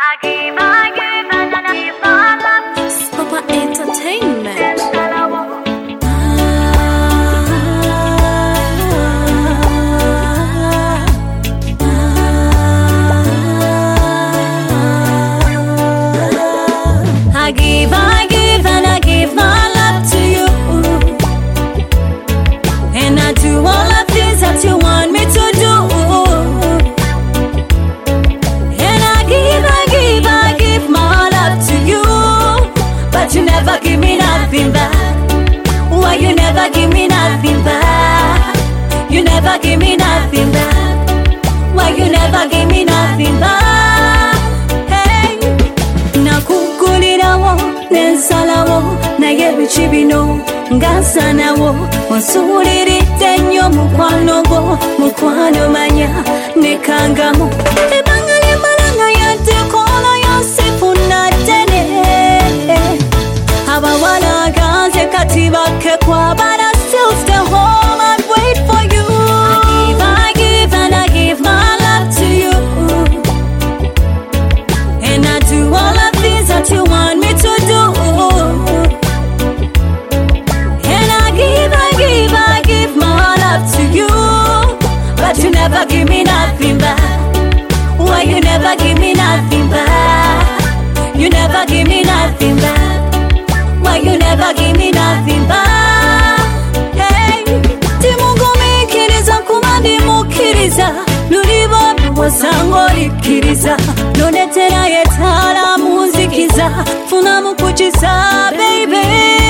Papa Entertainment. I give and I give my love to you, and I do all the things that you want me to do. And I give my love to you, but you never give me nothing back. Why you never give me nothing back? You never give me nothing back. Why you never give me nothing back? Hey, nakukulirawo nensalawo naye biki bino ngansanawo onsuuliridde nnyo mukwano gwo mukwano manya nekangamu ebanga ly'emalanga yadde koolo yonsifuna ddene abawala ganze kati bakkekwa but I still stay home and wait for you. I give and I give my love to you, and I do all the things that you want me to do. And I give my love to you, but you never give me nothing back. Why you never give me nothing back? You never give me nothing back. Why you never give me nothing back? Hey, timungumikiriza kuba ndimukiriza lulibo wasanga olikiriza nonetera yetala munzikiza funa mukukiza baby.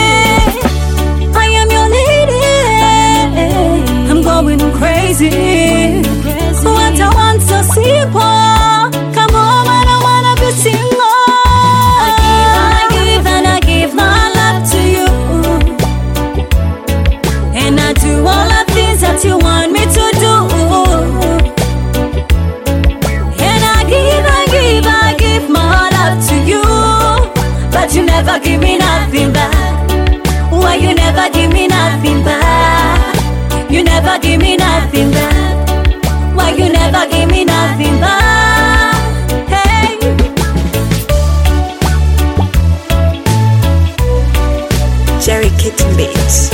I am your lady, I'm going crazy. What I want so simple, come on and I wanna be single. I give and I give my love to you, and I do all the things that you want me to do. And I give my love to you, but you never give me nothing back. Why you never give me nothing back? You never give me nothing back. Why you never give me nothing back? Hey, Jerry Kitten Beats.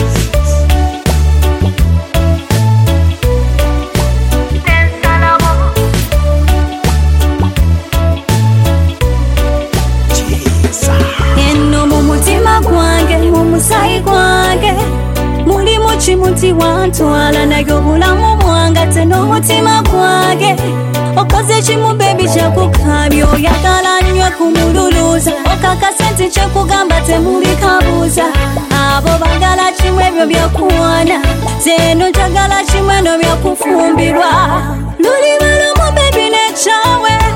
eno mumutima gwange mumusayi gwange mulimu kimuti wantwala naye obulamu bwange ate n'omutima gwange okoze kimu bebi kyekukabya oyagala nnyo kumululuuza okakase nti kyekugamba temuli kabuuza abo bagala kimu ebyo byakuwana zeno njagala kimu eno byakufumbirwa luli balumu bebi nekyawe